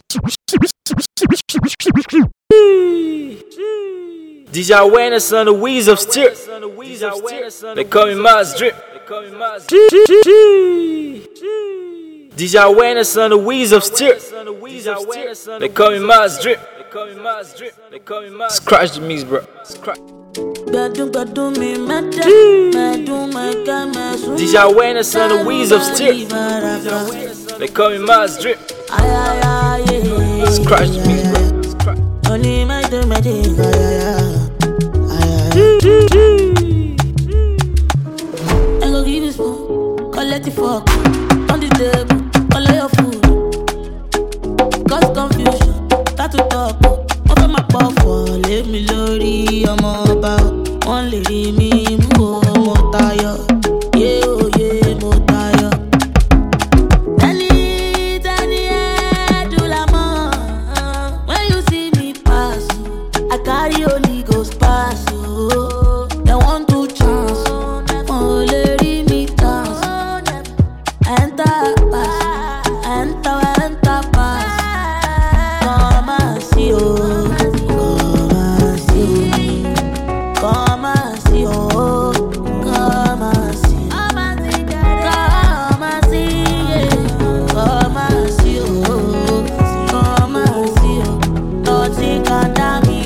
DJ Awareness on the wheels of steel. They call me Maz Drip. DJ Awareness on the wheels of steel. They call me Maz Drip. Scratch the mix, bro. DJ Awareness on the wheels of steel. They call me Maz Drip. Scratch the mix, bro. Only my do my thing. I go give you spoon, collect the fork, on the table, all of your food. Cause confusion, start to talk. Open my pop for, leave me lorry, I'm about. One lady me, move, more tired. Yeah, oh yeah, more tired. Carry Holy Ghost pass, oh. They want to chance, oh, lady me dance. Enter pass, enter pass. Come and see, oh, come and see, come and see, oh, come and see, come and see, yeah. Come and see, oh, come and see, oh. Nothing can damn me.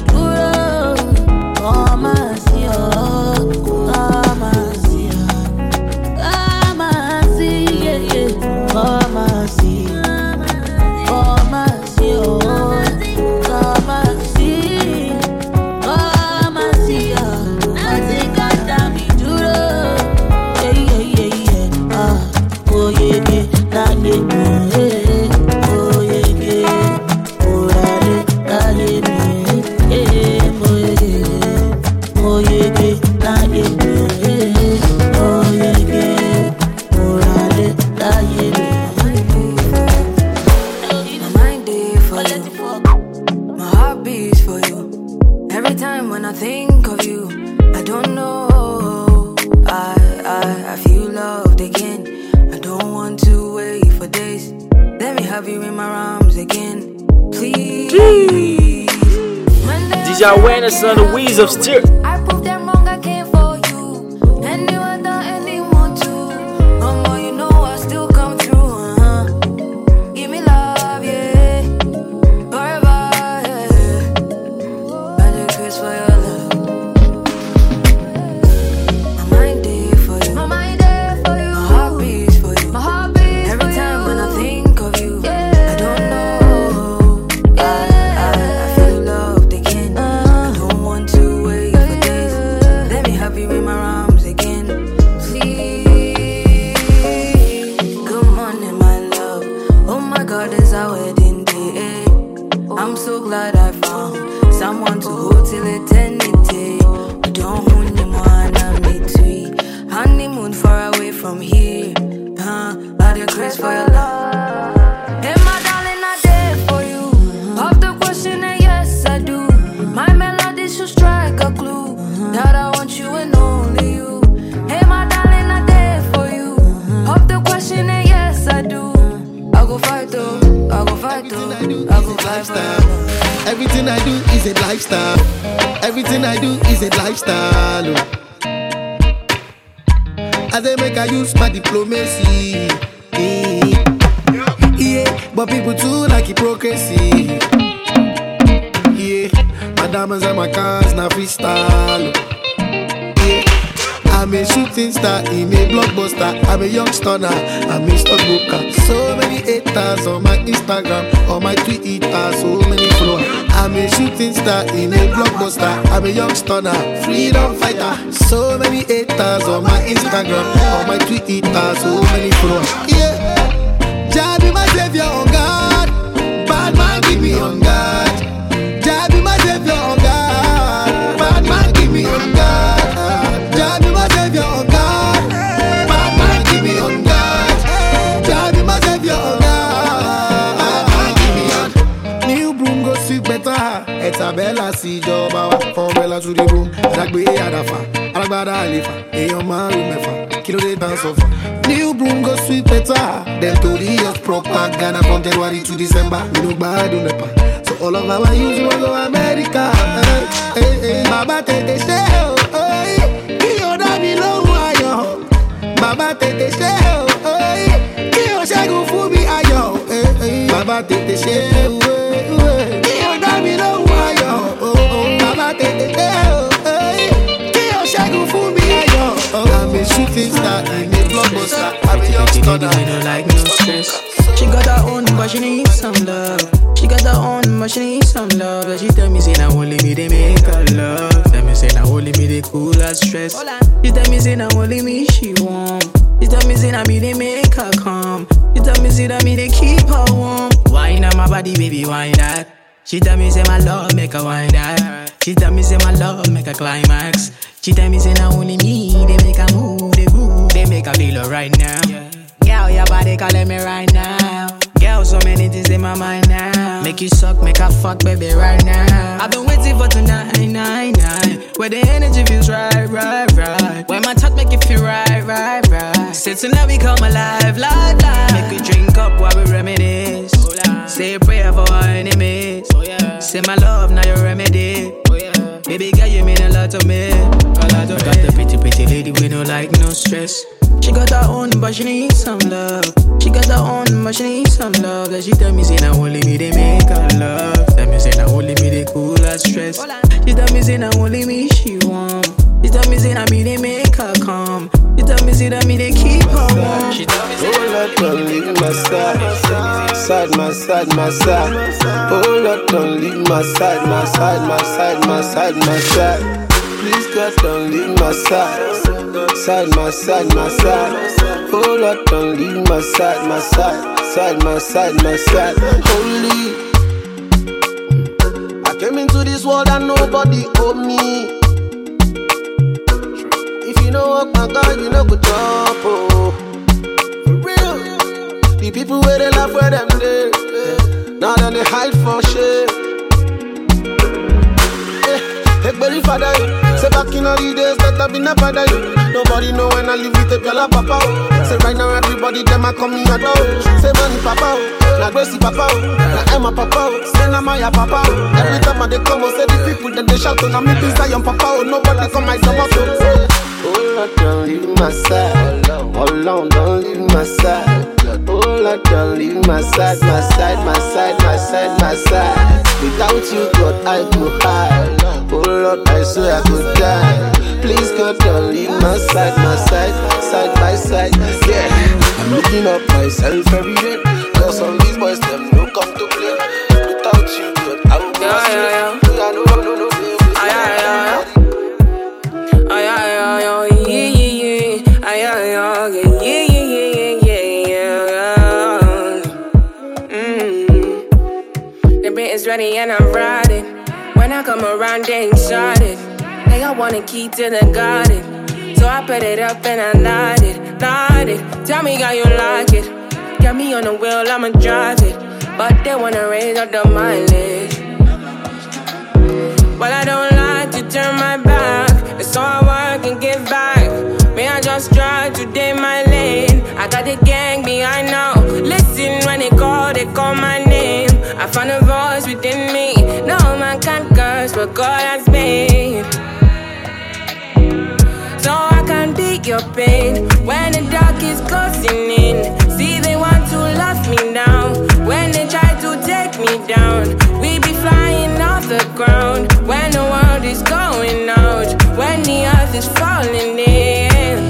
Come and see, oh, come and see, come and see, yeah, yeah. Come and see, come and see, oh, come and see, come and see, oh. I think I damn me duro, yeah, yeah, yeah, yeah. Oh yeah, yeah, nah, yeah, yeah. Oh yeah, yeah, oh nah, yeah, yeah. Oh yeah, nah yeah, oh yeah, oh nah yeah. My mind day for you, my heart beats for you. Every time when I think of you, I don't know. I feel loved again. I don't want to wait for days. Let me have you in my arms again, please. DJ Awareness on the wheels of steel. I proved them wrong, I came for you. Anyone that anyone to. Mama, you know I still come through, Give me love, yeah. Forever, yeah. I do Chris for your love. My mind there for you. My mind there for you. My heart beats for you. My heart beats every time when I think of you. Yeah. I don't know. I feel loved again. I don't want to wait for days. Let me have you in my arms again, please. Good morning, my love. Oh my God, it's our wedding day. I'm so glad I found someone to hold till eternity. We don't honeymoon, I'm between. Honeymoon far away from here. I do Chris for your love. Hey, my darling, I did for you. Pop the question and yes, I do. My melody should strike a clue that I want you and only you. Hey, my darling, I did for you. Pop the question and yes, I do. I go fight though, I go fight though, I go fight for you. Everything I do is a lifestyle. Everything I do is a lifestyle. Oh. As I make I use my diplomacy. Yeah, but people too like hypocrisy. Yeah, my diamonds and my cars now freestyle. Yeah, I'm a shooting star in a blockbuster. I'm a young stunner, I'm a stockbroker. So many haters on my Instagram, on my Twitter, so many followers. I'm a shooting star in a blockbuster. I'm a young stunner, freedom fighter. So many haters on my Instagram, on my Twitter, so many followers. Yeah, Jah be my savior on God. Bad man give me on God. Jah be my savior on God. Bad man give me on God. Jah be my savior on God. Bad man give me on God. Jah be my savior on God. Bad man give me on. New broom go sweep better. It's a bella si job. From Bella to the room. Ragbe Adafa. Alagbada Alifa. Eyon Maru Mefa. kilo they dance off. New broom go sweet better than 30 years propaganda from January to December. We no bad on the so all of our youth will go America. Hey, hey, Baba tete shell, hey, kiyo da mi lo ayo. Baba tete shell, hey, kiyo shagu fubi ayo. Hey, hey, Baba tete shell, hey, kiyo da mi lo ayo. Baba tete shell, hey, kiyo shagu fubi ayo. I'm a shooting star, I'm a blockbuster, I'm a youngster. Don't like no stress. She got her own, but she needs some love. She got her own, but she needs some love. But she tell me say now only me they make her love. Tell me say now only me they cool her stress. She tell me say now only me she warm. She tell me say now me they make her calm. She tell me say that me they keep her warm. Wine on my body, baby, wine that. She tell me say my love make her wine that. She tell me say my love make her climax. She tell me say now only me they make her move, they groove, they make her feel alright now. Girl, your body calling me right now. Girl, so many things in my mind now. Make you suck, make her fuck, baby, right now. I've been waiting for tonight, where the energy feels right. Where my touch make you feel right. Say tonight we come alive, live. Make you drink up while we reminisce. Say a prayer for our enemies. Say my love, now your remedy. Baby girl, you mean a lot to me. Got the pretty lady with no like no stress. She got her own, but she needs some love. She got her own, but she needs some love. That she tell me say now only me they make her love. Tell me say now only me they cool her stress. She tell me say now only me she warm. She tell me say now me they make her calm. She tell me say that me they keep her warm. She tell me say oh Lord, don't leave my side, side, my side, my side. Oh Lord, don't leave my side, my side, my side, my side, my side. Please God, don't leave my side, side, my side, my side. Oh Lord, don't leave my side, my side, side, my side, my side. Holy, I came into this world and nobody owed me. If you know what my God, you know good job, oh. For real, the people where they laugh where them there, now then they hide for shit. Hey, belly father, say back in all the days that I've been a father. Nobody know when I live with a girl papa. Say right now everybody them a coming at all. Say money papa, na Gracie papa, na Emma papa, say na Maya papa. Every time they come, say the people that they shout on me be Zion papa. Nobody come my summer so say, oh Lord, don't leave my side. Hold on, don't leave my side. Oh Lord, don't leave my side, my side, my side, my side, my side. Without you, God, I could hide. Oh Lord, I swear I could die. Please, God, don't leave my side, side by side. Yeah, I'm looking up myself every day. Cause all these boys, them no come to play. Without you, God, I would be yeah. The beat is ready and I'm riding. When I come around, they ain't shorted. They all want a key to the garden. So I put it up and I light it. Tell me how you like it. Got me on the wheel, I'ma drive it. But they wanna raise up the mileage. Well, I don't like to turn my back. It's all I work and give back. May I just drive today my lane. I got the gang behind now. Listen when they call my name. I found a voice within me. No man can curse what God has made. So I can beat your pain when the dark is closing in. See they want to lock me down. When they try to take me down, we be flying off the ground. When the world is going out, when the earth is falling in.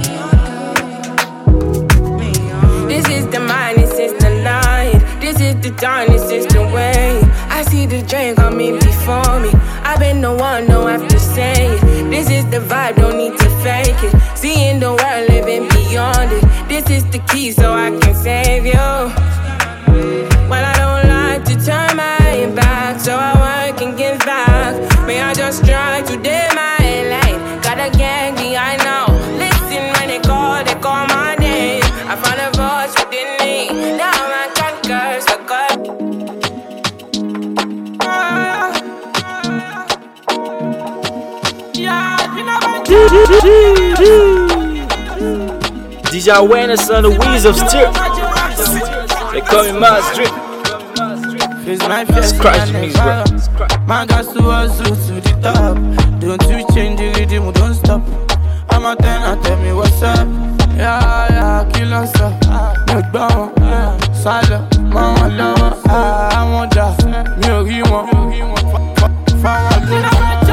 This is the mind, this is the light. This is the dawn, this is the way. I see the dream coming before me. I've been the one, don't have to say it. This is the vibe, don't need to fake it. Seeing the world, living beyond it. This is the key so I can save you. Well, I don't like to turn my back, so I work and give back. May I just try today my life. Got a gang behind now. Listen when they call my name. I found a voice within me. Now I can't curse, but God. DJ Awareness on the wheels of steel. They call me Mars Drip. It's my first Scratch me, bro. Man got to hustle to the top. Don't you change the rhythm, don't stop. I'm a 10, tell me what's up. Yeah, kill us up. Make down, silent, mama lover. I want that, me or you want. Find a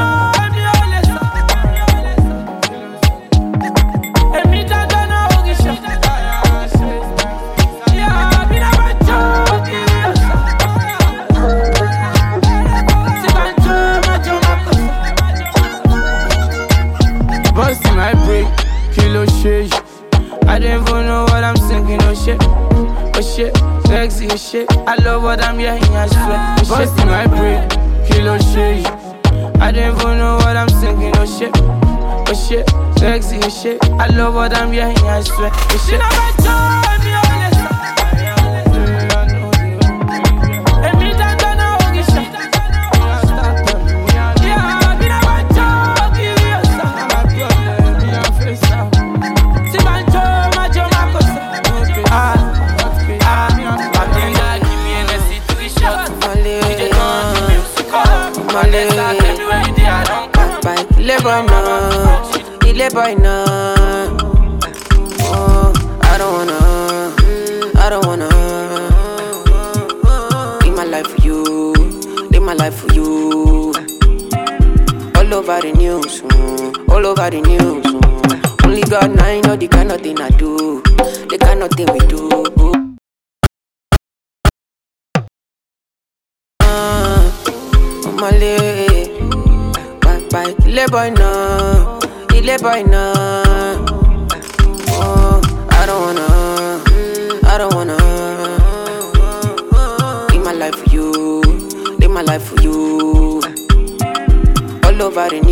I don't even know what I'm singing, oh shit, sexy as shit. I love what I'm hearing, I swear. Busting my brain, kilo shit. I don't even know what I'm singing, oh shit, sexy as shit. I love what I'm hearing, I swear. Oh shit. Boy, no. Oh, I don't wanna. Live my life for you. All over the news, Only God and I know the kind of thing I do, the kind of thing we do. Bye, le boy, no. Boy, no. Oh, I don't wanna. Live my life for you. All over the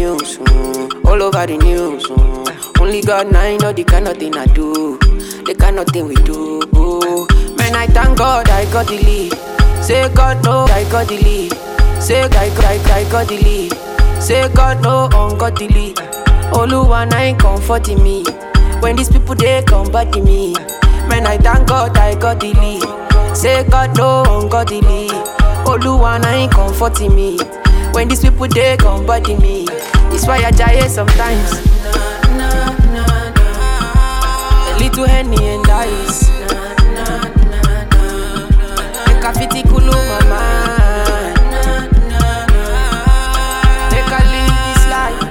news, Only God and I know the kind of thing I do, the kind of thing we do. Man, I thank God I got the lead. Say God no, I got the lead. Say I got the lead. Say God no, on got the lead. Oluwa ain't comforting me when these people they combat me. Man, I thank God I got the lead. Say God no, on got the lead. Oluwa ain't comforting me when these people they combat me. It's why I die sometimes. A little Henny and ice. Make a fitty kulu mama. Make a live this life.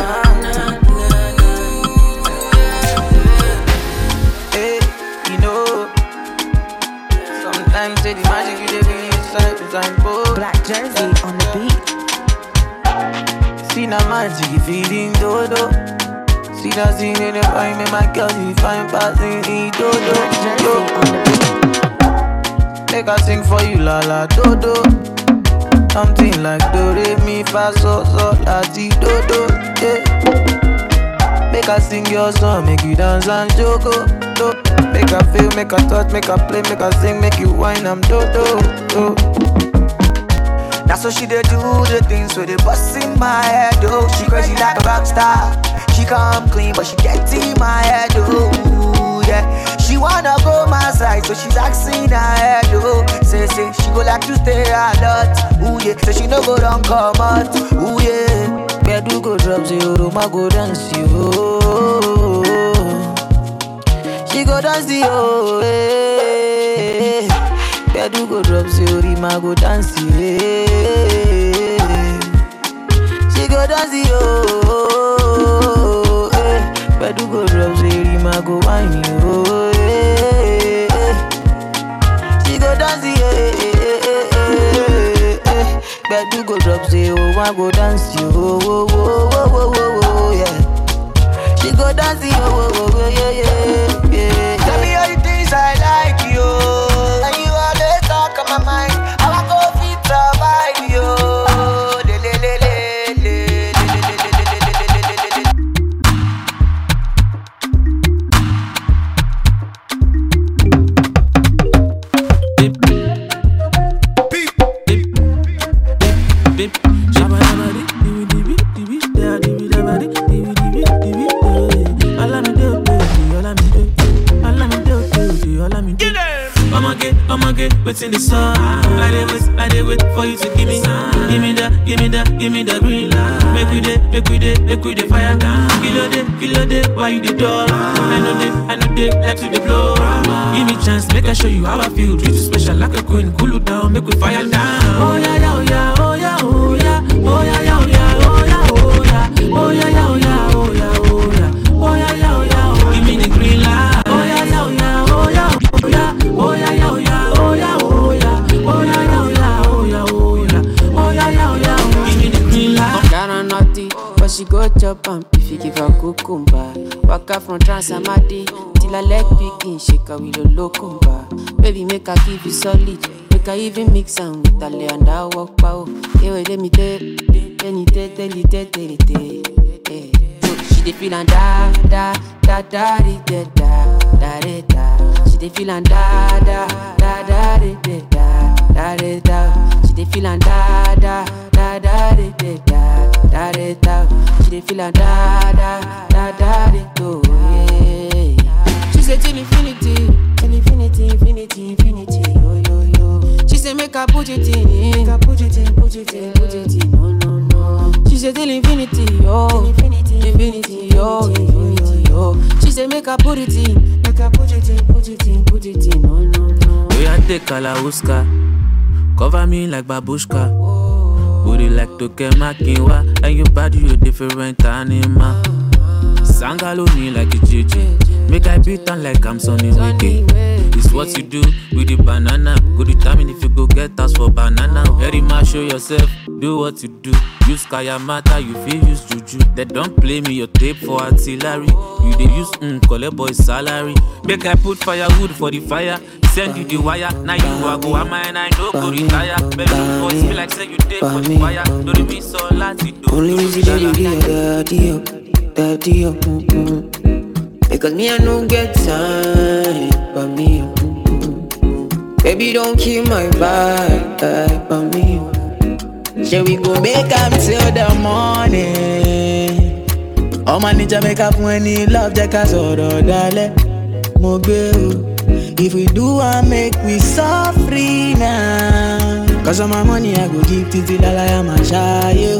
Say the magic you dey bring inside the time for Black Jersey on the beat. See the magic you feeling dodo. See the scene in the fine, make my girl you fine passing in dodo. Black Jersey on the beat. Make I sing for you la la dodo. Something like do re mi fa so la ti dodo. Yeah. Make I sing your song, make you dance and joko. Make I feel, make I touch, make I play, make I sing, make you whine, I'm do. That's what she did do, the things where they bust in my head, oh. She crazy like a rock star. She come clean, but she get in my head, oh. Yeah, she wanna go my side, so she's asking her head, oh. Say, she go like to stay a lot, ooh yeah. So she no go down come out, ooh yeah. Bedu go drop zero, ma go dance you. She go dance you, eh. Bedu go drop zero, ma go dance you. She go dance you, eh. Bedu go drop zero, ma go wine you, eh. She go dance you, eh. Bedu go drop zero, ma go dance you, yeah. She go dance you, yeah. Tell me all the things I like you, and you always talk on my mind. How I go fit survive you. All I'm wait in the sun. I dey wait for you to give me the green light. Make we dey fire down. Kilo day, why you the door? I know they like to the blow. Give me chance, make I show you how I feel. Treat you special like a queen, cool you down, make we fire down. Oh yeah, yeah, oh yeah, oh yeah, oh yeah, oh yeah, yeah, oh yeah, oh yeah, oh yeah, yeah, oh yeah, oh yeah, oh yeah, oh yeah, yeah, oh yeah, give me the green light. Oh yeah, yeah, oh yeah, oh yeah, oh yeah, oh yeah, yeah, oh yeah, oh yeah, oh yeah, oh yeah, yeah, oh yeah, oh yeah, oh yeah, oh yeah, give me the green light. Ghana naughty, but she go chop am if you give her cucumber. Waka from Transamadi till I leg picking, shake her with a locumba. Baby, make her give you solid. Make her even mix am with a lay and I walk pow. Hey, wait, let me tell you. She dey feel and da da da da da da da da da. She dey feel and da da da da da da da da. She dey feel and da da da da da da da da. She dey feel and da da da da da. She say till infinity, infinity, yo yo yo. She say make her put it in, put it in, no. She say till infinity, yo, infinity, yo. She say make her put it in, put it in, no. We a take Kalauska, cover me like babushka. Booty like Toke Makinwa, and your body you different animal. Sangalo me like a JJ, make I beat on like I'm Sonny Wiki. It's what you do with the banana. Go determine if you go get us for banana. Very much show yourself, do what you do. Use Kayamata, you feel use Juju. They don't play me your tape for artillery. You they use collect boy salary. Make I put firewood for the fire. Send you the wire. Now you are go am and I know go retire. Baby voice feel like say you take for the wire. Don't be so lazy do. Only if you daddy up, because me I no get time, but me baby don't kill my vibe, but me. Shall we go make up till the morning? Oh my ninja make up when he love Jack as all dale. Mo if we do I make we free now. Cause all my money I go give till I am a shy.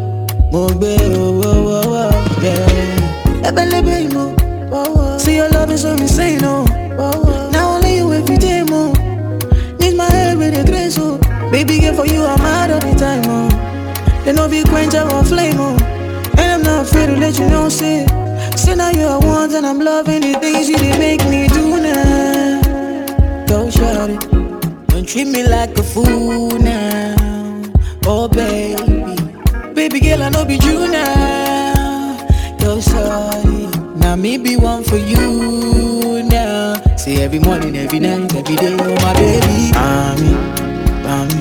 See your love is so insane, oh. Now only you every day, more. Need my head with a grace, oh. Baby, girl, for you I'm mad all the time, oh. They no be quench or flame, oh. And I'm not afraid to let you know, say now you are one and I'm loving the things you did make me do now. Go shout it, don't treat me like a fool now. Oh baby, baby girl, I know be you now. Go sorry, now me be one for you now. See every morning, every night, every day, oh my baby. Bami,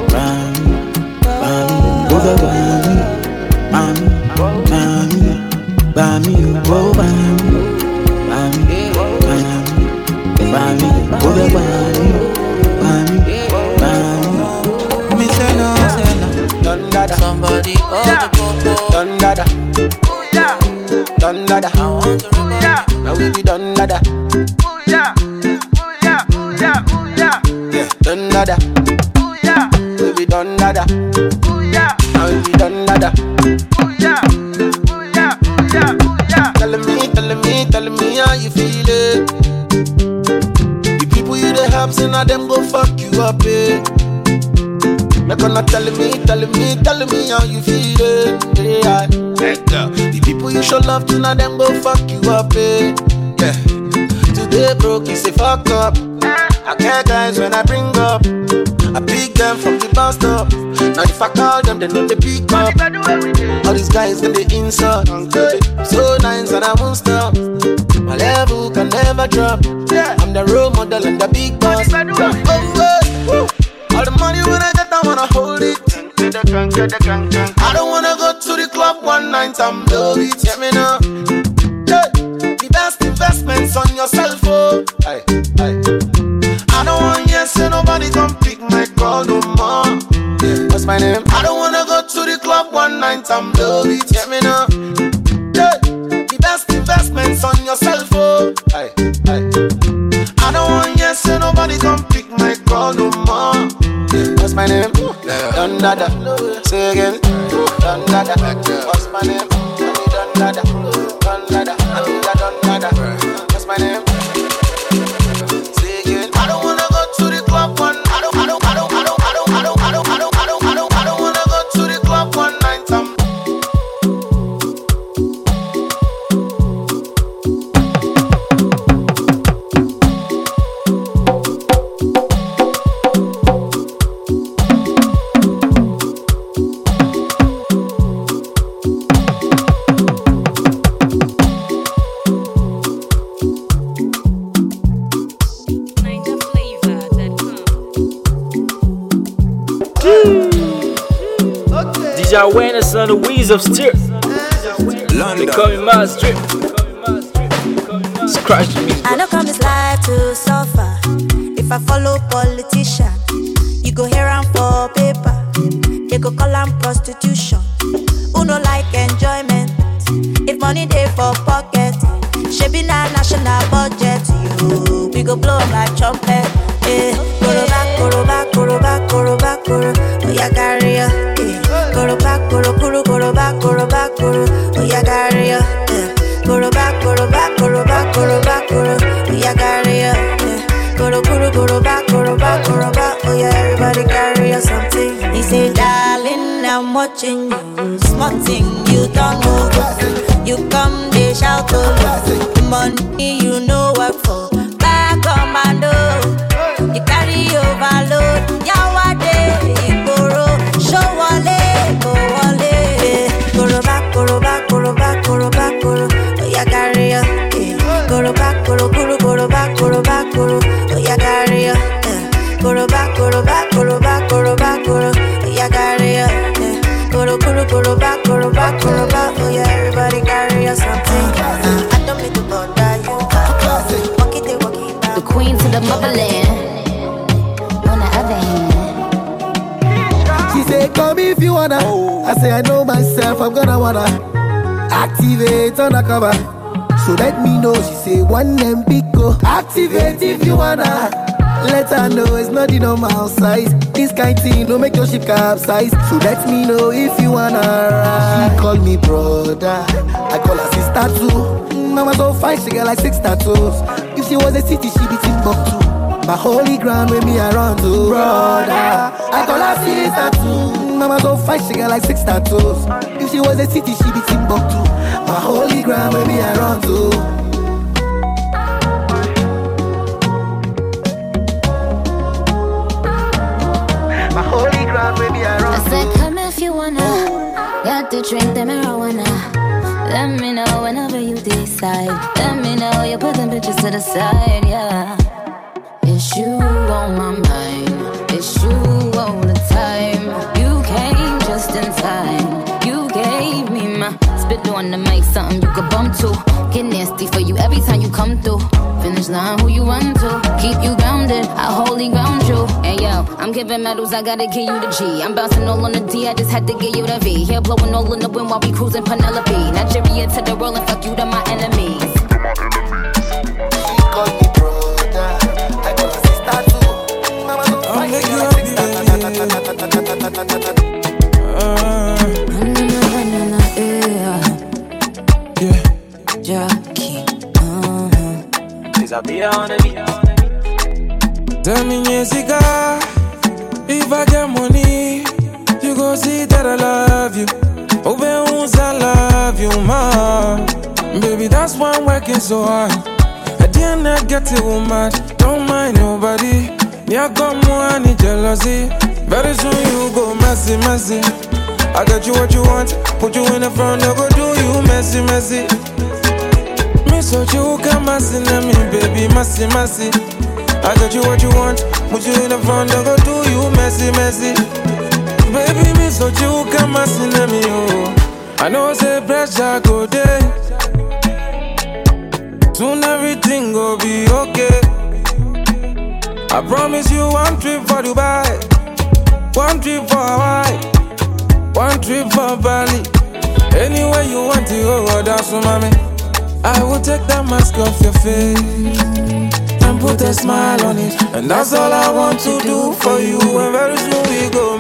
over Bami, oh Bami, over Bami. Me say no, somebody hold the popo. Done dada, I want to remember. Now we be done dada. Yeah, done dada. We be done dada. Now we be done dada. Telling me how you feel it. The people you dey help, say now them go fuck you up, eh. Make on not telling me how you feel it. Yeah, the people you show love to, now them go fuck you up, eh. Yeah. Today broke, you say fuck up. I care guys when I bring up. I pick them from the bus stop. Now if I call them, they know they pick up. All these guys when they insult. So nice and I won't stop. My level can never drop. I'm the role model and the big boss. All the money when I get, I wanna hold it. I don't wanna go to the club one night and blow it. Get me now. The best investments on yourself, oh. I don't want yes, so nobody come pick my call no more. What's my name? I don't wanna go to the club one night and blow it. Get me now. The best investments on yourself, oh. I don't want yes, so nobody come pick my call no my name? Don Dada. Say again. Don Dada. What's my name? Don Dada. Don Dada. Don Dada. What's my name? Say again. I don't wanna go to the club one. I don't wanna go to the club one night time. DJ Awareness on the wheels of steel. They call me my strip. Scratch me. I know come this life to suffer. If I follow politician, you go here and for paper. They go call am prostitution. Who no like enjoyment? If money dey for pocket, shebi na national budget. You we go blow up like trumpet. Koroba, koroba, koroba, koroba, koro. Oh yeah, carry ya. Koroba, koro, koro, koroba, koroba, koro. Oh yeah, carry ya. Koroba, koroba, koroba, koroba, koro. Oh yeah, carry ya. Koro, koro, koroba, koroba, koroba. Oh yeah, everybody carry ya something. He say, darling, I'm watching you. Small thing, you don't know. You come, they shout to money you know work for. Back commando. You carry overload, yawade, igboro, show wale, go wale. Koroba, koroba, koroba, koroba, koro, oh ya carry ya. Koroba, koro, koro, koroba, koroba, koro, oh ya carry ya. Koroba, koroba, koroba, koroba, koro, oh ya carry ya. Koro, koro, koroba, koroba, koroba, oh yeah, everybody carry ya something. I don't need to bother you. Walk it, the queen to the motherland. She say, come if you wanna. I say, I know myself, I'm gonna wanna activate undercover. So let me know. She say, one MB go. Activate if you wanna. Let her know it's not the normal size. This kind thing don't make your ship capsize. So let me know if you wanna ride. She call me brother, I call her sister too. Mama so fine, she got like 6 tattoos. If she was a city, she be Timbuktu. My holy ground with me around too. Brother, I call her sister too. Mama so fine, she got like 6 tattoos. If she was a city, she be Timbuktu. My holy ground with me around too. My holy ground with me around I said, come if you wanna. Got to drink the marijuana. Let me know whenever you decide. Let me know you're putting bitches to the side, yeah. It's you on my mind. It's you all the time. You came just in time. You gave me my spit on the mic, something you could bump to. Get nasty for you every time you come through. Finish line, who you run to? Keep you grounded, I wholly ground you. Hey yo, I'm giving medals, I gotta give you the G. I'm bouncing all on the D, I just had to give you the V. Hair blowing all in the wind while we cruising Penelope. Nigeria to the rolling, fuck you to my enemies. She call me brother, I call her sister too. Mama don't fight, she got like 6 Jackie, tell me, Jessica, if I get money, you go see that I love you. Oh, baby, I love you, ma. Baby, that's why I'm working so hard. At the end, I get a woman. Don't mind nobody. Yeah, got more any jealousy. Very soon you go messy, messy. I got you what you want. Put you in the front, I go do you messy, messy. Me so you can messy, let me, baby, messy, messy. I got you what you want. Put you in the front, I go do you messy, messy. Baby, me so you can messy, let me, oh. I know say pressure go there. Soon everything go be okay. I promise you one trip for Dubai, one trip for Hawaii, one trip for Bali. Anywhere you want to go, that's for mommy. I will take that mask off your face and put a smile on it. And that's all I want to do for you. And very soon we go.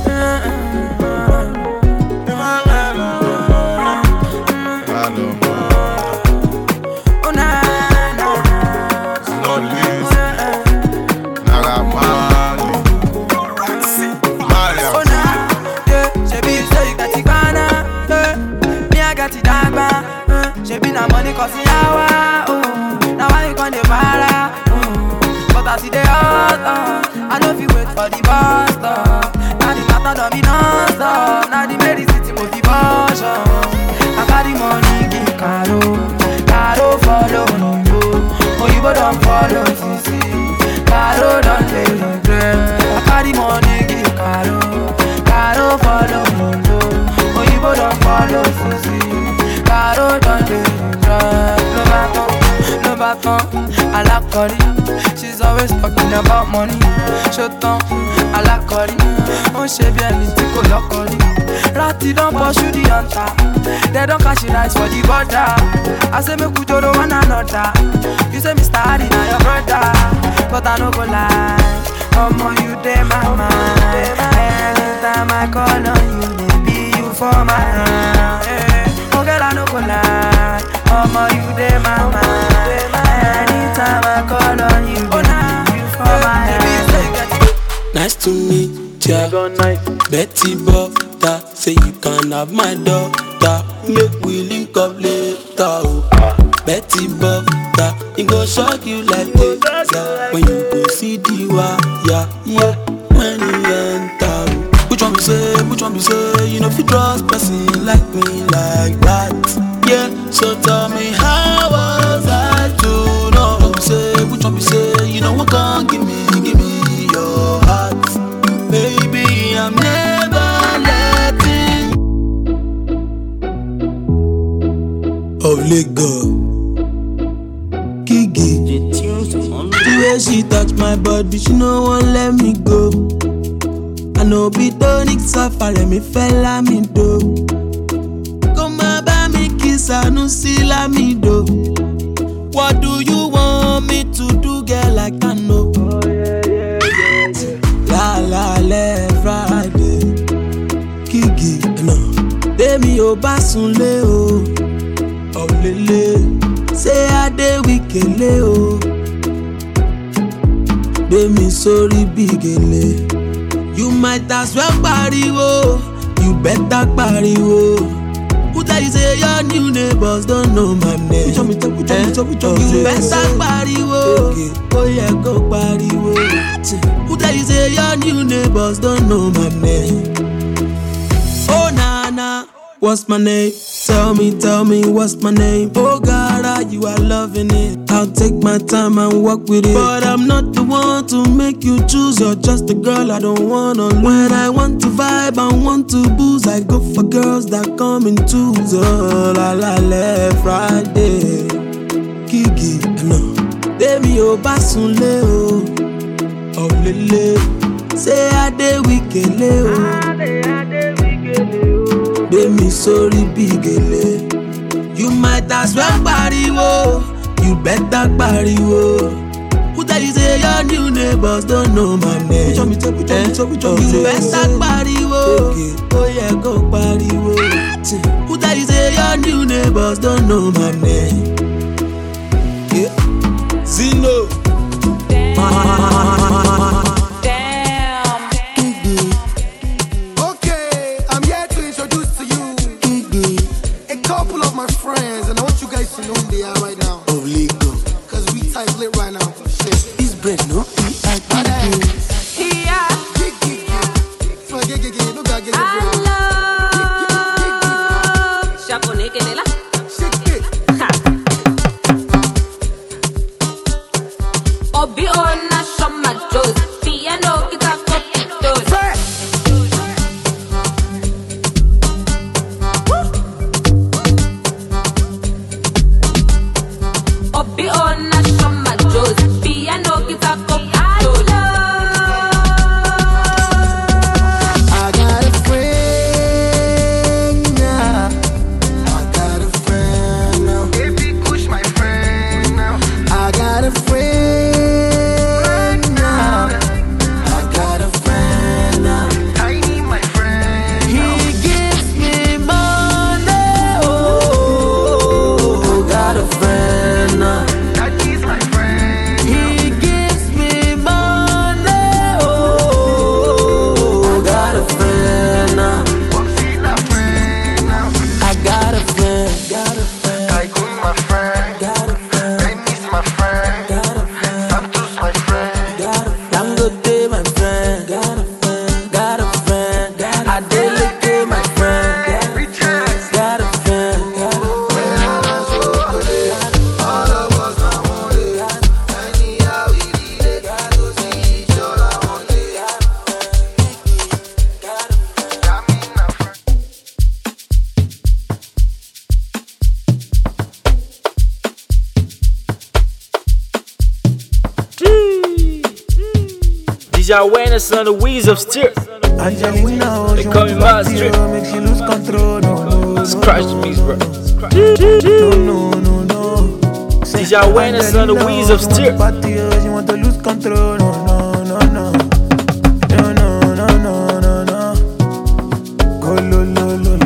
Cause now I ain't gonna para. But I see the hot, I know if you wait for the bus stop. Now the matter don't be non-stop. Now the medicine motivation. I got the money, give Caro follow oh, you don't follow, Sisi. Caro don't play regret. I got the money, give Caro follow oh, you don't follow, Sisi. Caro don't play regret. No baton, I like Cody. She's always talking about money. Shut down, I like Cody. Oh, she be anything go lock Cody. Ratty don't pursue the hunter. They don't catch the rice for the border. I say me could do one another. You say Mr. Hardy now your brother, but I no go lie. Come on, you dey my mind. Anytime I call on you, baby, you for my hand. Oh girl, I no go lie. Come on, you dey my mind. Anytime I call on you, baby, you for my hand. Nice to meet ya. Betty Butter, say you can have my daughter. Make we link up later. Oh. Betty Butter, it go shock you like this. Yeah. When you go see the wire, yeah. When you enter, which one be say, you know if you trust person like me like that. Yeah, so tell me how was I to know? Which one be say, you know what can give me your heart. Baby, I'm never letting of Lego. Gigi, the way she touch my body, she no one let me go. I know be tonic safari, me fella me do. Come by me kiss, I no see la me do. What do you want me to do, girl? I can know. La Friday, Kiki, no. Demi o basunle o, lele. Say I dey wikele o. Demi sorry bigele. You might as well pariwo, you better pariwo. Who tell you say your new neighbors don't know my name? You better pariwo, oh yeah, go pariwo. Who tell you say your new neighbors don't know my name? Oh Nana, what's my name? Tell me what's my name? Oh God, you are loving it. I'll take my time and walk with it. But I'm not the one to make you choose. You're just a girl I don't wanna lose. When I want to vibe and want to booze, I go for girls that come in twos. Oh la Friday, Kiki, no. Demi o basunle o, lele. Say I dey wikele o. Demi sorry bigele. You might as well pariwo, you better pariwo. Who tell you say your new neighbors don't know my name? You better pariwo, oh yeah, go pariwo. Who tell you say your new neighbors don't know my name? Yeah. Zino. Friends, and I want you guys to know who they are right now. Of Lego. Cause we tight lit right now. Shit. This bread, no? DJ Awareness on the wheels of steel. Angelina, they call me Master. Makes you lose control. No. Scratch the mix, bro. No. DJ Awareness on the wheels of steel. You want to lose control. No. Go lo.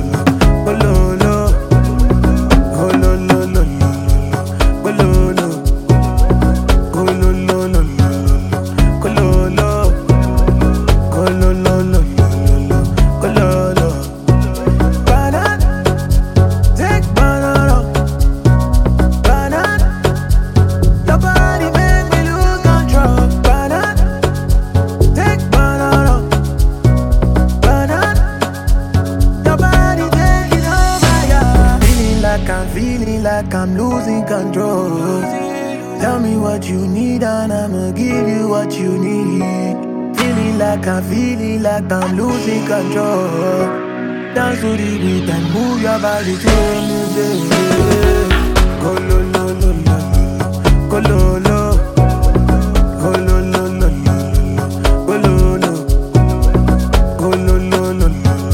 I'm losing control. Tell me what you need and I'ma give you what you need. Feeling like I'm losing control. Dance to the beat and move your body to the music. Go lo. Go lo. Go lo. Go lo. Go lo.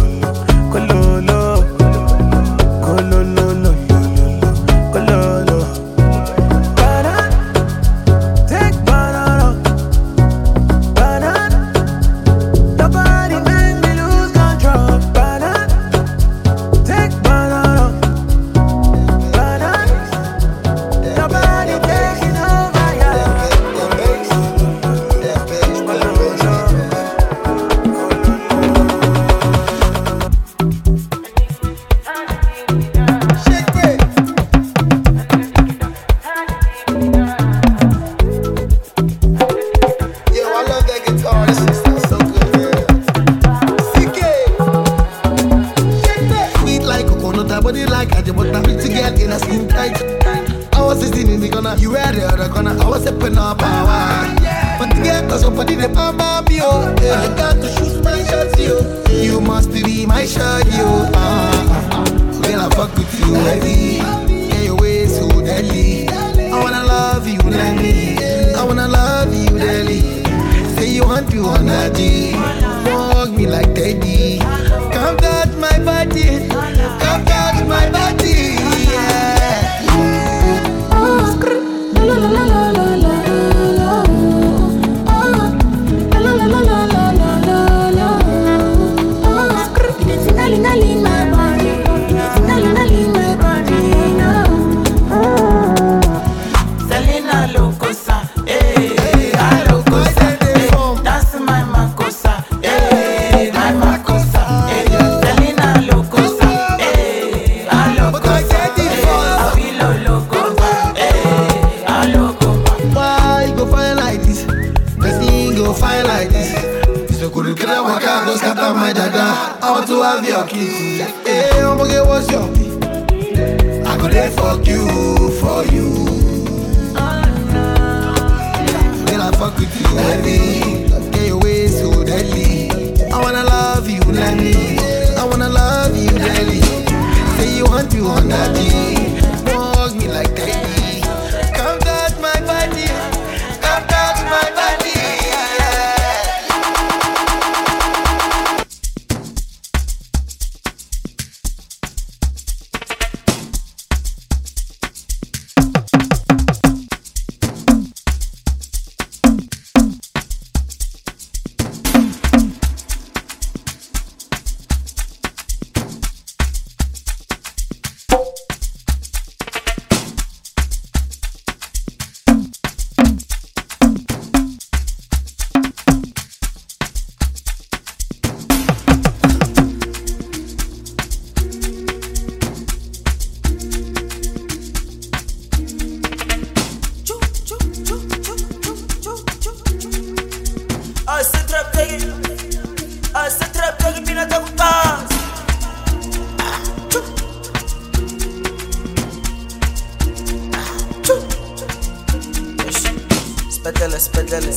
Spedele,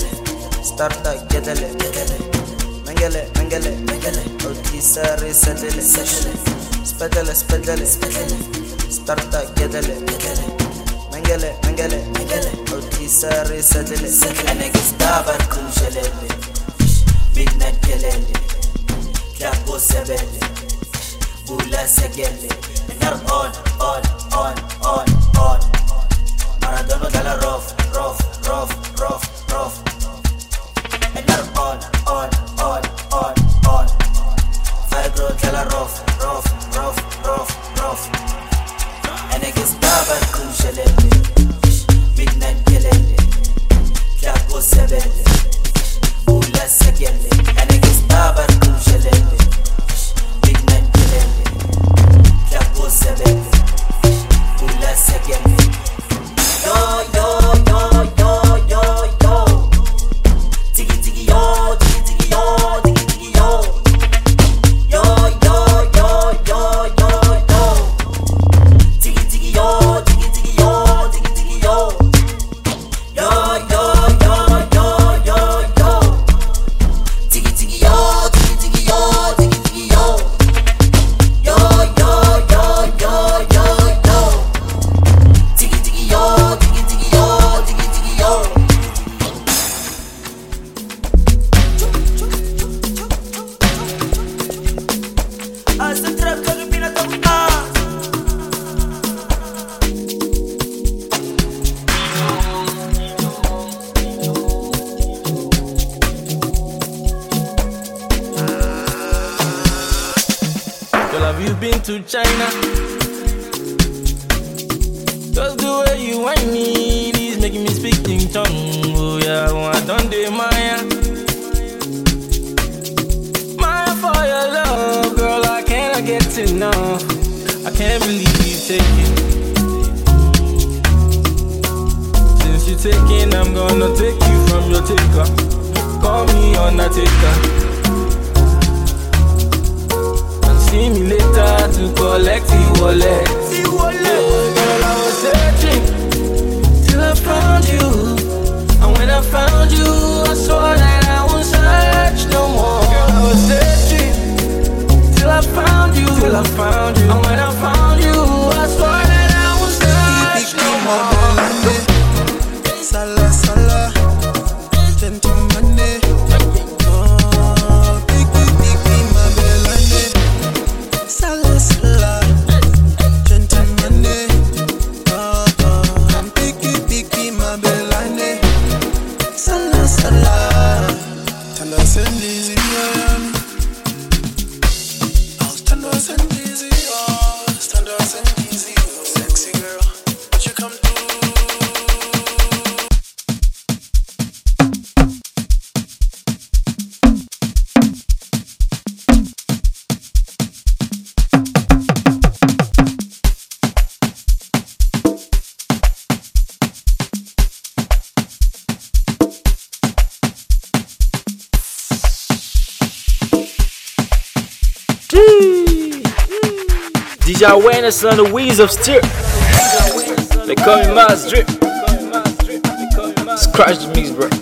starta, gedele, mengele, otisare, sedele, spedele, starta, gedele, mengele. mengele Otisare settle Niggas dabar kushelele Midnight kelele Klapo sebele Bula segele Nar on Maradona dalla rough And nar on Fibro dalla rough And niggas dabar kushelele Midnight kelele Klapo sebele Bula segele And niggas dabar kushelele Midnight kelele Klapo sebele Bula segele Yo Tiki tiki yo Tiki yo Yo Tiki tiki yo Girl, have you been to China? Just the way you whine me, is making me speak in tongue. Oh yeah, I done the Maya for your love, girl. I cannot get enough. I can't believe you taking. Since you taking, I'm gonna take you from your taker. Call me Undertaker. See me later to collect the wallet. Girl, I was searching till I found you. And when I found you, I saw that I won't search no more. Girl, I was searching till I found you. And when I found you, I saw that I won't search no more. Sala, gentleman. DJ Awareness on the wheels of steel. They call me Mars Drip. Scratch the mix, bro.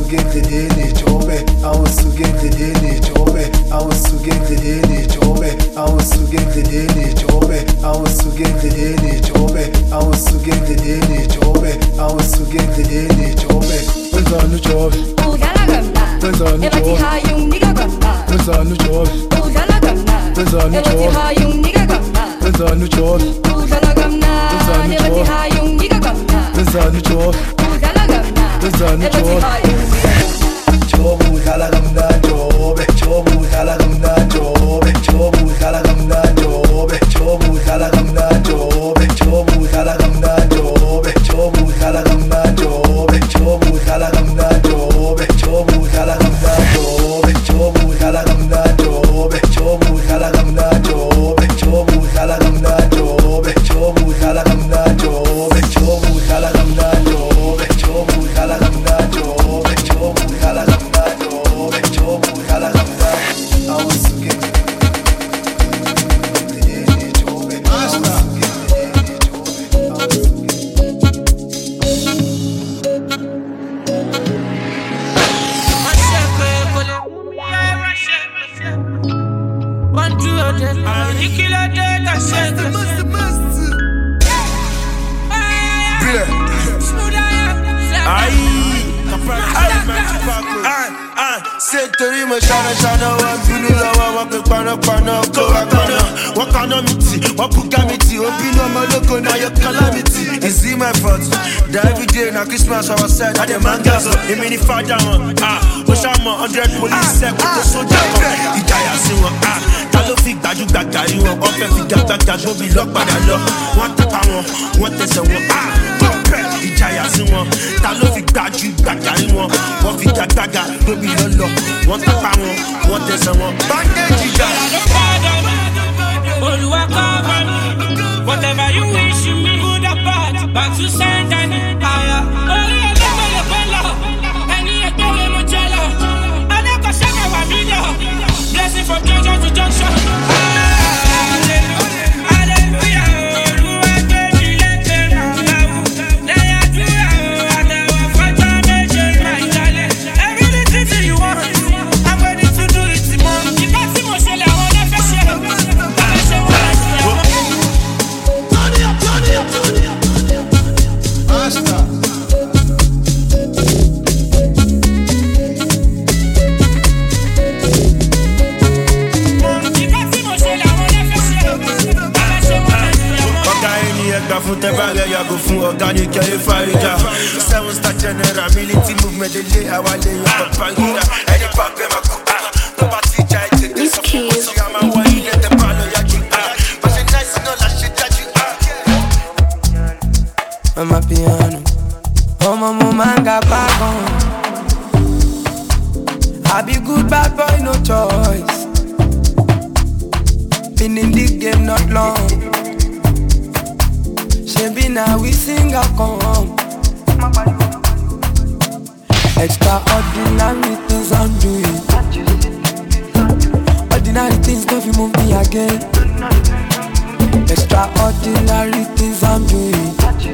get the daily job. I was to get the daily job. I was to get the daily job. I was to get the daily job. I was to get the daily job. I was to get the daily job. I was to get the daily job. When's on the job? When's on the job? When's on the job? When's on the job? When's on the job? When's on the job? When's on the job? When's on the job? Jobu talagamda job, jobu talagamda job, jobu talagamda job, jobu talagamda job, jobu talagamda job, jobu talagamda job, jobu talagamda job, jobu talagamda job, jobu talagamda job, jobu talagamda job, jobu talagamda job, jobu talagamda job, jobu talagamda job, jobu talagamda job, jobu talagamda. Torí mo ṣáná wọn bínú lọ́wọ́ wọn pé panápaná kó wá paná. Wọ́n kaná mi tì, wọ́n bùgá mi tì, ó bínú ọmọ ológo náà yọ calamity. Is it my fault? That every day na Christmas our side, I dey man gas up. Èmi ni fàájà wọn, ó ṣàmọ̀ 100 police sẹ́kù tó sójà kan. Ìjayà sí wọn, ta ló fi gbajúgbajà rí wọn? Wọ́n fẹ́ fi gbàgbàgbà gbóbi lọ padà lọ. Wọ́n tẹ̀pa wọn, wọ́n tẹ̀sẹ̀ wọn, ìjayà sí wọn. Ta ló fi gbajúgbajà rí wọn? Wọ́n fi gbàgbàgbà gbóbi lọ lọ. Wọ́n tẹ̀pa wọn, wọ́n tẹ̀sẹ̀ wọn. Bandage ìjà. Olúwa cover me. Whatever you wish me, good or bad, back to send any higher. Orí ẹlẹ́gbẹ̀ẹ́ lè pẹ́ lọ, ẹni ẹgbẹ́ lè mú jẹ lọ. Adékọ̀ ṣẹ́kẹ̀ wà mí lọ, blessing from junction to junction. Organic, you fire. 7-star general, military movement, they lay our lay up a pangina. Any pack them a cook. No party jai, take this up. So I'm a wine, let the palo yaki. But she nice, no la shit that you are. I'm a piano. Oh, my man got back on. I be good bad boy, no choice. Been in the game not long. Maybe now we sing a come. Extraordinary things I'm doing. Ordinary things don't you move me again. Extraordinary things I'm doing.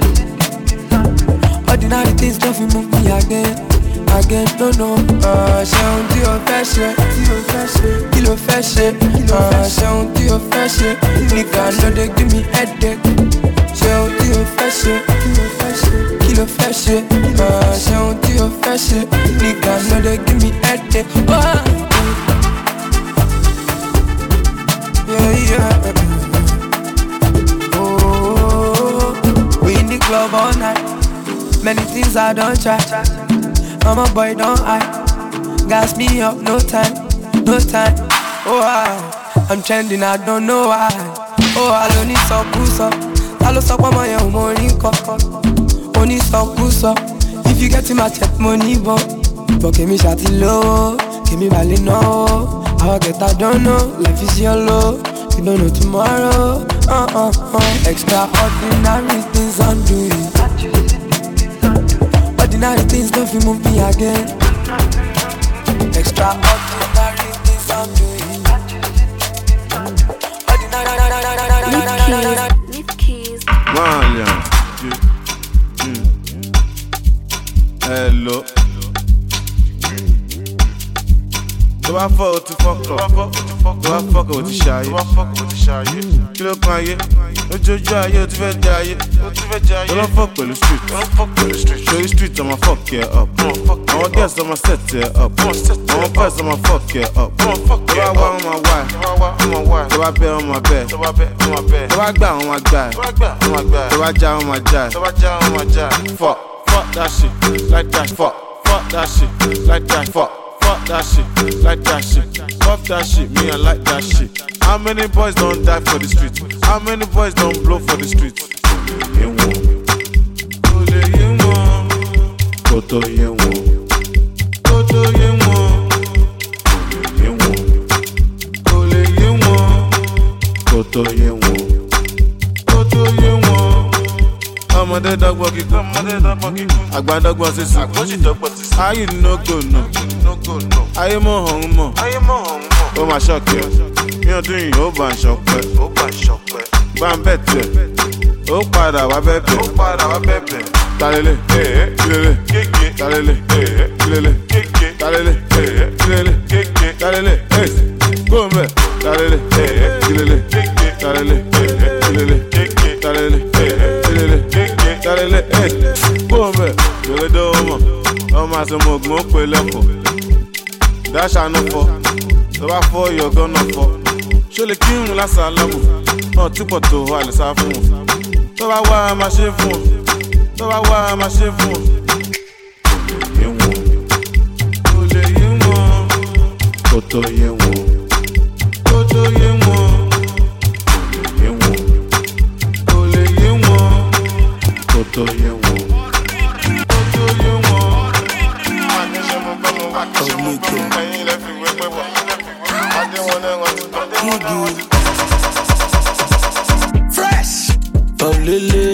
Ordinary things don't you move me again. Again, no. Ṣé ohun tí o fẹ́ ṣe? Kí ló fẹ́ ṣe? Ṣé ohun tí o fẹ́ ṣe? Nìkan ló dé give me headache. Ṣé ohun tí o fẹ́ ṣe? Kí ló fẹ́ ṣe? Ṣé ohun tí o fẹ́ ṣe? Nìkan ló dé give me headache. Yeah. Oh, we in the club all night. Many things I don't try. I'm a boy, don't hide. Gas me up, no time. Oh, I'm trending, I don't know why. Oh, I don't need some push up. I lost up on my own money, only some push up. If you get in my check money, but give me shot low, give me valley no. How I get, I don't know. Life is yellow, you don't know tomorrow. Extraordinary things I'm doing. Ordinary things don't feel move me again. Extraordinary things I'm doing. Hello. Do I fuck with the fuck up? Do I fuck with the shy? Kilo kan ye, ojoju aye o ti fẹ́ jẹ aye. Don't fuck with the street. Show you street, I'ma fuck you up. I'ma guess, I'ma set you up. I'ma press, I'ma fuck you up. Do I want on my wife? Do I bet on my bed? Do I gbà on my guy? Do I jam on my jive? Fuck that shit, like that. Fuck that shit, like that. Fuck that shit, like that shit. Fuck that shit, me I like that shit. How many boys don't die for the streets? How many boys don't blow for the streets? Koto yewo, koto yewo, ole yewo, koto yewo, koto yewo. Ọmọdé dọ́gbọ́n kíkọ́, àgbà dọ́gbọ́n sísè. Ayé no go no, ayé mọ̀ ọ̀hún mọ̀. Ó máa ṣọ́ọ̀kì ẹ̀, ní ọdún yìí ó bá ń ṣọpẹ́. Bá ń bẹ̀ tẹ̀, ó padà wá bẹ̀bẹ̀. Talele, kilele, talele, kilele, talele, kilele, go mbẹ. Talele, kilele, talele, kilele, talele, go mbẹ. Yọlẹ dọ́ ọmọ, ọmọ àṣemọ ògùn ó pè lẹ́kọ̀ọ́. Dáṣà ló fọ́, tó bá fọ́ ìyọ̀gán náà fọ́. Ṣó lè kírun lásàlámù, náà túbọ̀ tó àlẹ́ sá fún wọn. Tó bá wá a máa ṣe fún wọn. Tó bá wá a máa ṣe fún wọn. Olè yé wọn, kòtò yé wọn, kòtò yé wọn, olè yé wọn, kòtò yé wọn, kòtò yé wọn. Àdéṣe mo gbọ́ mo wá kíṣe mo gbọ́ mo ẹyin ilẹ̀ fi wé pé wọ̀. Adé wọn náà wọ́n ti gbọ́. Fresh. Olele.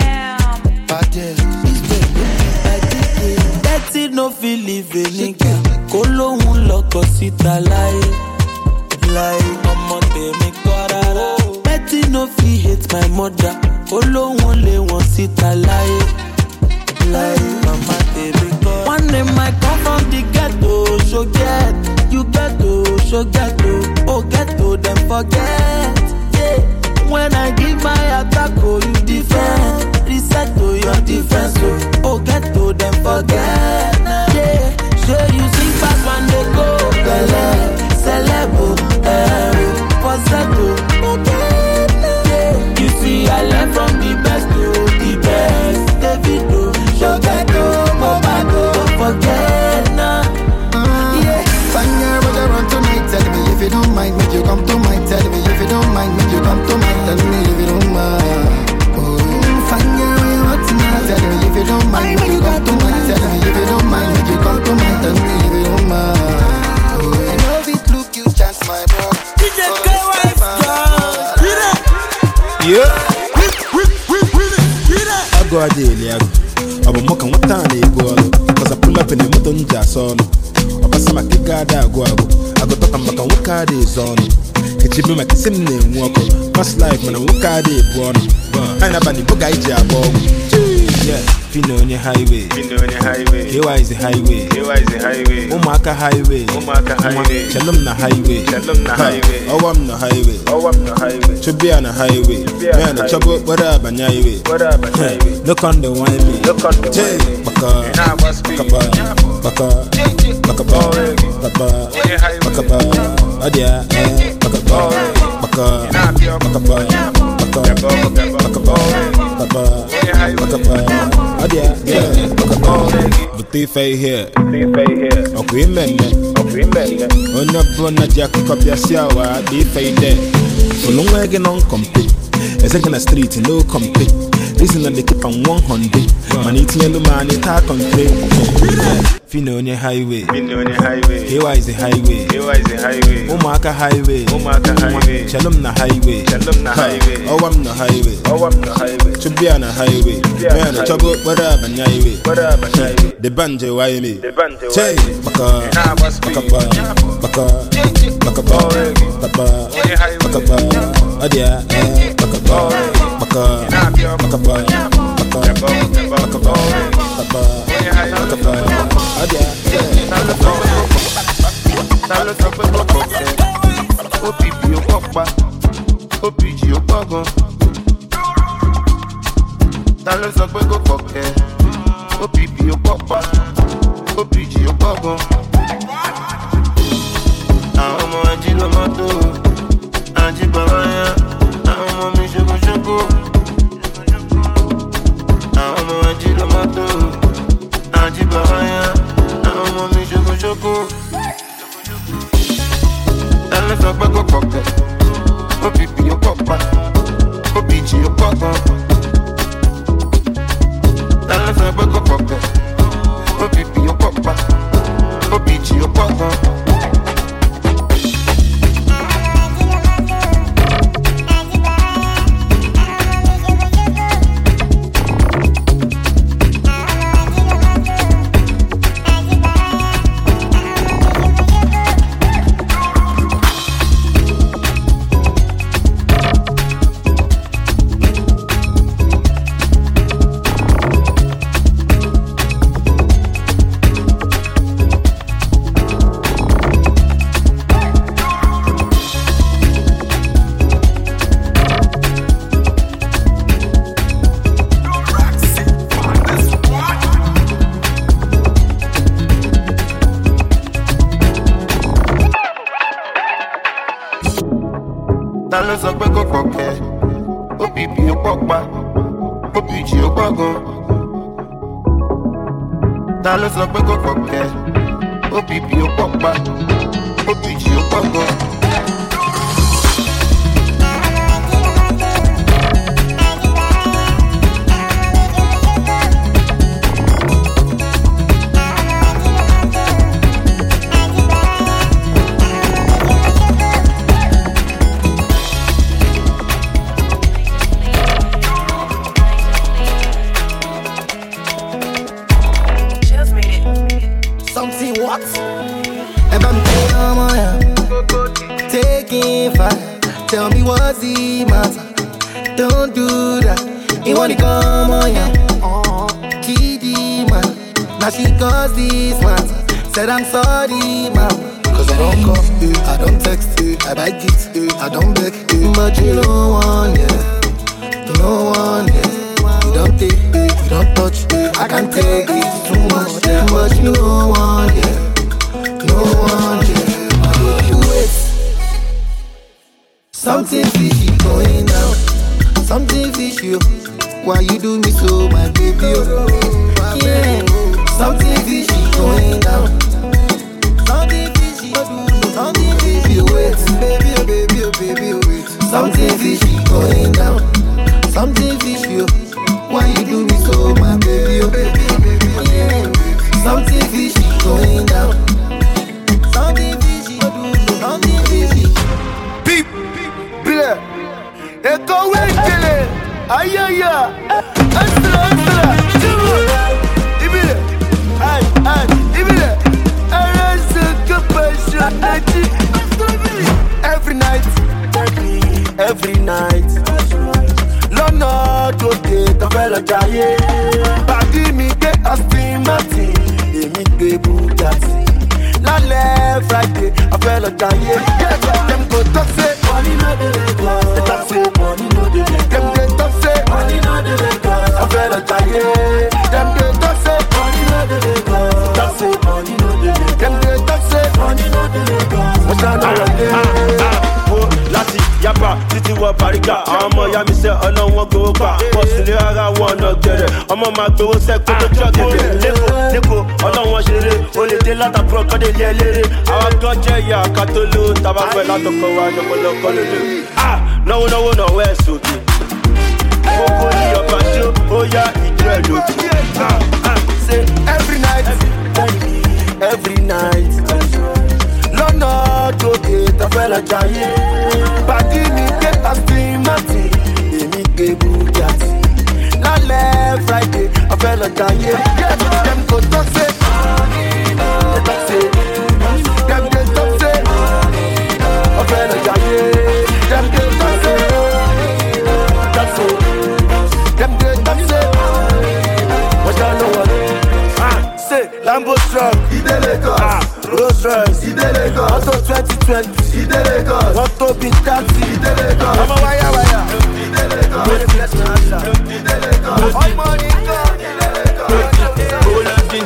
Betty no feel live a nigga. Kó lóhun lọ́kọ̀ síta láyé. Ọmọ tèmi kọ́ rárá. Betty no feel hate my mother. Kó lóhun lé wọn síta láyé. Mama tèmi kọ́. One name I come from the ghetto. So get, you ghetto, so ghetto. Oh ghetto, then forget. Yeah. When I give my attack, oh you defend. Reset to your defense, oh ghetto, then forget. Yeah, sure you sing fast when they go. Bele, celebo, falsetto. Yeah, you see I learn from the best to the best. Davido, Shogato, Mobado, don't forget now. Yeah, Fanya, what I run tonight, tell me if you don't mind, make you come to mind. Tell me if you don't mind, make you come to mind. Tell me if you don't mind. Fanya, what you want tonight, tell me if you don't mind, make you come to mind. Tell me if you don't mind, make you come to mind. Tell me if you don't mind. I know it look you chance, my bro. Yeah. I go a daily, I go mock and what time they go. Cause I pull up in the motor solo. I pass my kick out, I go talk and back and work out is on. Can you be my sim name walk? Past life when I work out it, one. And I'm the book I jab. Yeah, Fino on your highway. Here is the highway. Omaka highway. Shalom na highway. Oh, I'm the highway. To be on the highway. Man, the trouble, what up, and highway. Look on the wine me. Baka, Butifay here. Okay, men. On your brother, Jack, copy a siawa, be faded. So long again on complete. A second street, no complete. Listen, and they keep on 100. Money to the man, it's hard complete. Fino on your highway. Here is the highway. Omaka highway. Shalom na highway. Oh, I'm the highway. To be on a highway. Man, the trouble, what up, and highway. The banjo, why me? Say, Baka, Adia, Baka, Choco. Elle ne fait pas que coquette. Oh pipi, oh papa. Oh pichi, oh papa. Elle ne fait pas que coquette. Oh pipi, oh papa. Oh pichi, oh papa. Tell me what's the matter. Don't do that. You wanna come on, yeah. Kiddy man. Now she caused this matter. Said I'm sorry, mama. Cause I don't call, I don't text, I buy gifts, I don't beg. But you don't want, yeah. You don't want, yeah. You don't take, you don't touch, I can't take it too much, yeah. But you don't want, yeah. You don't want, yeah. You wait. Something fishy going down. Something fishy. Why you do me so, my baby? Yeah. Something fishy going down. Something fishy. Something fishy. Wait, baby, baby, baby, wait. Something fishy going down. Something fishy. Why you do me so, my baby? Yeah. Something fishy going down. Something fishy. Something fishy. Beep. Bile, eko wekele, ayaya, astra, chubu, ibile, ay, ibile, arasa kapashonati, every night, lọ́nà tó dé tọ́fẹ́ lọ jayé, pàdé mi gbé Aston Martin, èmi gbé Bugatti. Lálẹ́ Friday, I fell a jayé. Dem go talk say money no dey Lagos. They talk say money no dey Lagos. Dem dey talk say money no dey Lagos. I fell a jayé. Dem dey talk say money no dey Lagos. They talk say money no dey Lagos. Dem dey talk say money no dey Lagos. Mo ṣá náà wọlé. Wo láti Yaba títí wọ Bariga. Àwọn ọmọ ya mi sẹ́ ọ̀nà wọn gbowó pa. Wọ́n sì lé ara wọn ọ̀nà gẹ̀rẹ̀. Ọmọ máa gbowó sẹ́kọ̀ọ́ tó jọ́ gẹ̀rẹ̀. Lẹ́kọ̀ọ́ ọ̀nà wọn ṣeré. O lè dé látàkùrọ̀ kọ́dé ilé ẹlẹ́rẹ́. Àwọn gan jẹ́ ìyá katolo. Tàbá fẹ́ látọkọ̀ wa yọpọlọpọ lóde. Náwó náwó ẹ̀ sókè. Kókó ní ọba jó, ó yá ìjọ ẹ̀ lókè. Say every night. Lọ́nà tó dé tọ́fẹ́ lọ jayé. Pàdé mi gbé Aston Martin, èmi gbé Bugatti. Lálẹ́ Friday, ọ̀fẹ́ lọ jayé. Dem go talk say, they talk say, dem dey talk say, ọ̀fẹ́ lọ jayé. Dem dey talk say, dem dey talk say, wọ́n ṣá ló wọlé. Say Lambo truck, ìdè Lagos. Rolls Royce, ìdè Lagos. Auto 2020, ìdè Lagos. Auto Big Taxi, ìdè Lagos. Ọmọ wáyà, ìdè Lagos. Ìdè Lagos. All money go, ìdè Lagos. Oh,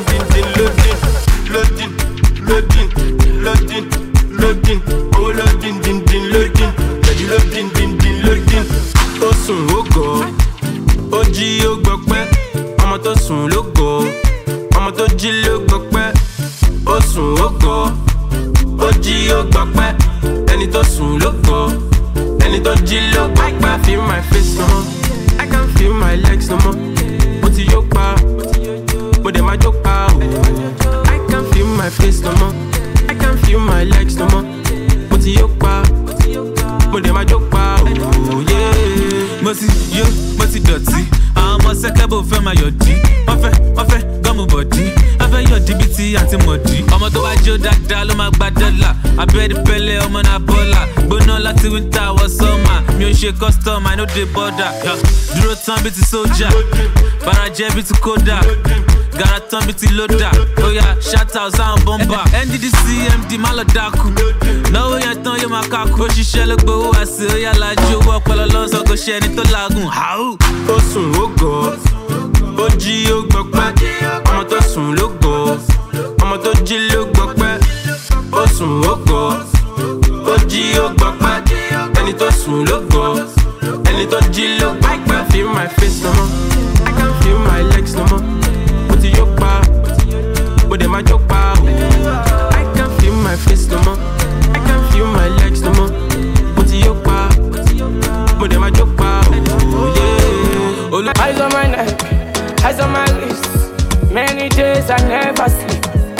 loading. Oh, loading. Loading. Ó sùn ó gọ̀, ó jí ó gbọpẹ́. Ọmọ tó sùn ló gọ̀, ọmọ tó jí ló gbọpẹ́. Ó sùn sùn ó gọ̀, ó jí ó gbọpẹ́. Ẹni tó sùn ló gọ̀, ẹni tó jí ló gbọpẹ́. I can't feel my face no more, I can't feel my legs no more. Mo ti yó pa, mo dẹ̀ máa jó pa o. I can't feel my face no more, I can't feel my legs no more. Mo ti yó pa, mo dẹ̀ máa jó pa o. Mo ti dọ̀tí, àwọn ọmọ sẹ́kẹ́bù fẹ́ máa yọ̀dí. Wọ́n fẹ́ gọ́mù bọ̀dí, wọ́n fẹ́ yọ̀dí bíi ti àti mọ̀dí. Ọmọ tó wá jó dáadáa ló máa gba dọ́là. Abẹ́rẹ́ pẹ́lẹ́ ọmọ náà bọ́là. Gbóná láti winter wọ sọ́mà. Mi ò ṣe custom, I no dey border. Dúró tán bíi ti sójà, barajẹ́ bíi ti kódà. Gara tán bíi ti lódà. Oya shout out sáwọn bọ́mbà. NDDC MD má lọ dákú. Náwó yẹn tán yóò máa kákú. Ó ṣiṣẹ́ ló gbowó àṣẹ. Oya lajú owó ọpọlọ lọ́sọ̀ kò ṣe ẹni tó làágùn. Ó sùn ó gọ̀, ó jí ó gbọpẹ́. Ọmọ tó sùn ló gọ̀, ọmọ tó jí ló gbọpẹ́. Ó sùn ó gọ̀, ó jí ó gbọpẹ́. Ẹni tó sùn ló gọ̀, ẹni tó jí ló gbọpẹ́. I can't feel my face no more, I can't feel my legs no more. Mo ti yó pa, mo dẹ̀ máa jó pa o. I can't feel my face no more, I can't feel my legs no more. Mo ti yó pa, mo dẹ̀ máa jó pa o. Eyes on my neck, eyes on my wrist. Many days I never sleep.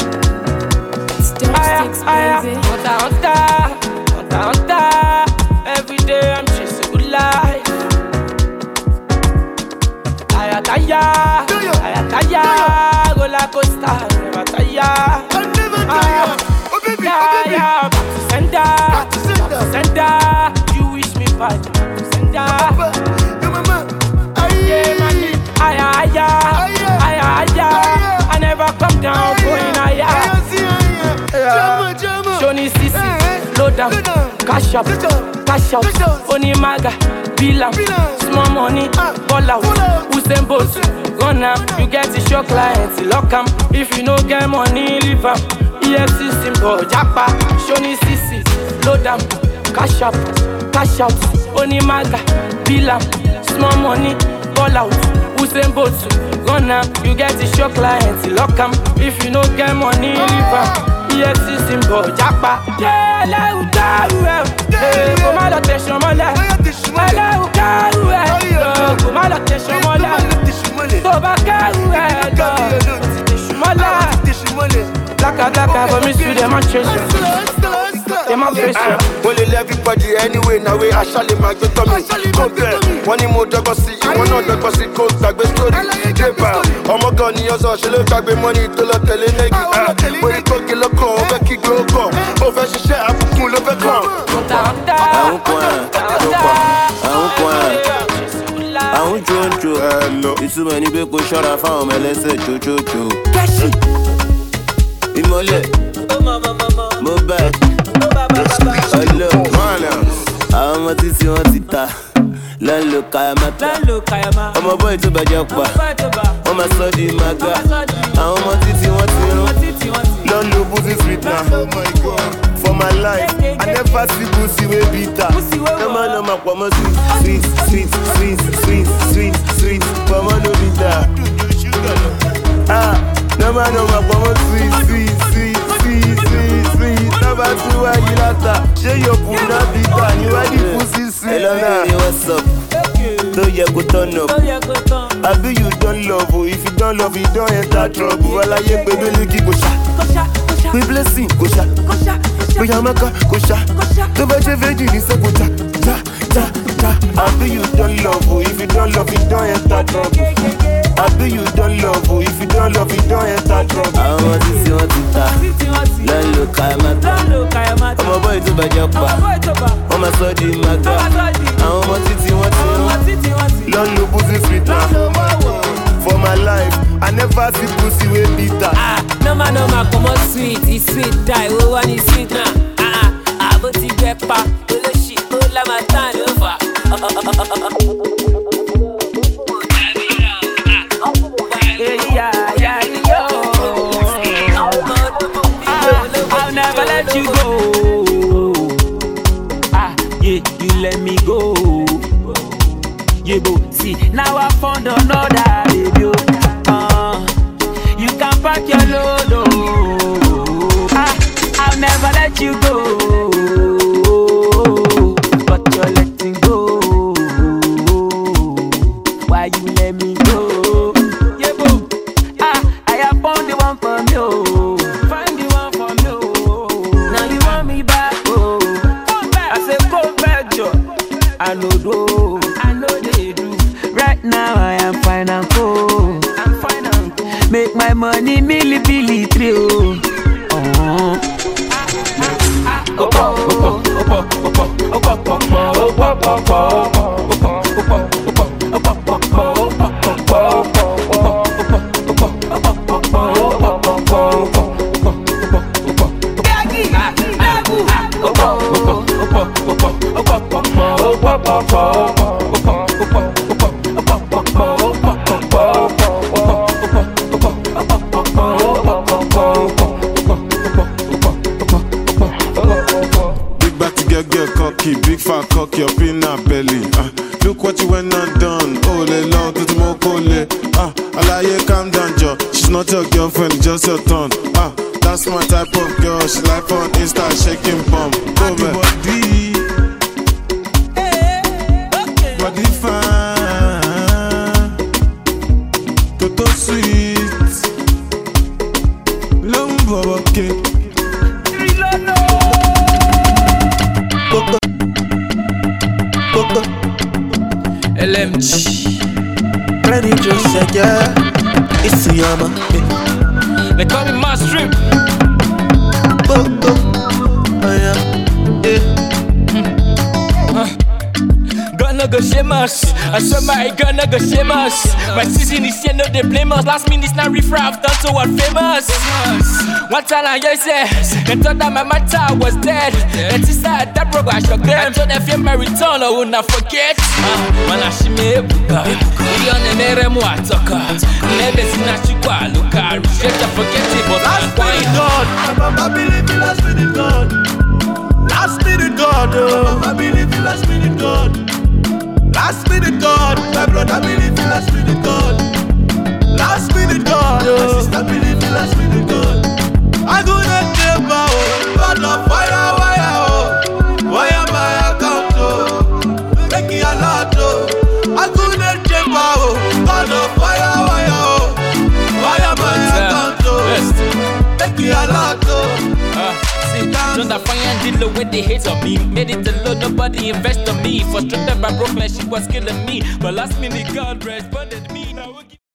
Hunter. Every day I'm chasing good life. I tire, roller coaster, never tire. Oh baby, back to sender. You wish me bad, back to sender. I never come down, going higher. Johnny Sisi, low down, cash up, Onimaga, Bilam, small money, ball out, Usain Bolt, run am, you get it, your clients, lock am. If you no get money, leave am. EFC symbol, Japa, Johnny Sisi, low down, cash out, Onimaga, Bilam, small money, ball out, Usain Bolt, run am, you get it, your clients, lock am. If you no get money, leave am. EFC symbol, Japa. Yeah, let you go. Hey, come on, attention, my love. Let you go. Come on, attention, my love. Go back, Blacka, for me, see them and change. Them and face. Well, everybody anyway, now we actually make the tummy. Compare. One more dog see you, one other go see cold tag with story. Oh my god, you also she look like money to look at the when you talk in the car, back you go. Over she share up cool of a car. I won't joke. It's too many people shut up from LSA. Imole, Mobile, hello, I'm a tissy on Tita. Lalo Kayamata, I'm a boy to Bajapa, I'm a study maga, I'm a tissy on Tino. Lalo Pussy sweet now, oh my god. For my life, I never see pussy way bitter. No man, no man, come on, sweet. Come on, no bitter. No man, come on, sweet. Never see why you laugh. Share your puna bitter, you are the pussy sweet. Hello, baby, what's up? Though you go turn up. I be you don't love, if you don't love, you don't enter trouble. Well, I ain't baby, look, go sha. We blessing, go sha. We amaka, go sha. The better veggie is a go cha. I be you don't love, if you don't love, you don't enter trouble. I be you don't love, if you don't love, you don't enter trouble. I want to see what you ta. Lalo Kayamata. I'm a boy to Bajapa. I'm a study maga. I'm a titi wati. Lalo pussy sweet now. For my life, I never see pussy way bitter. No man, come on sweet. It's sweet die. Oh, one is sweet now. But you get pa. Oh, the shit. Oh, la matana over. I'll never let you go. Yeah, you let me go. Yeah, but see, now I found another baby. You can pack your load. I'll never let you go. But you're letting go. Why you let me go? Yeah, boo. I have found the one for me. Oh. Find the one for me. Oh. Now you want me back. Oh. I say go back, Joe. I know do. I know they do. Right now I am fine and cool. I'm fine and cool. Make my money milli billy trio. Big fat cock, your peanut belly. Look what you went and done. Oh, le long to the mokole. Alaye, calm down, Joe. She's not your girlfriend, just your turn. That's my type of girl. She like on Insta shaking bum. Go back. Body fine. Toto sweet. Long bubble cake. LMG. Ready to say yeah. It's Yama. They call me Master. Boko. Oh yeah. God no go shame us. I swear my God no go shame us. My season is here, no they blame us. Last minute now refract done so what famous. One time I hear say, they thought that my matter was dead. And sister that broke I shook them. I told them if my return I will not forget. Man I she me buka. We on the nere mo atoka. Never seen a chukwa luka. Reject to forget it but I'm fine. I believe in last minute God. Last minute God. I believe in last minute God. Last minute God. My brother believe in last minute God. Last minute God. My sister believe in last minute God. I go to never, God of fire, wire my account, make it a lot, I go to never, God of fire, wire my account, make it a lot. John the fire and deal with the hate on me. Made it alone, nobody invest on me. Frustrated by broke, she was killing me. But last minute God responded me. Now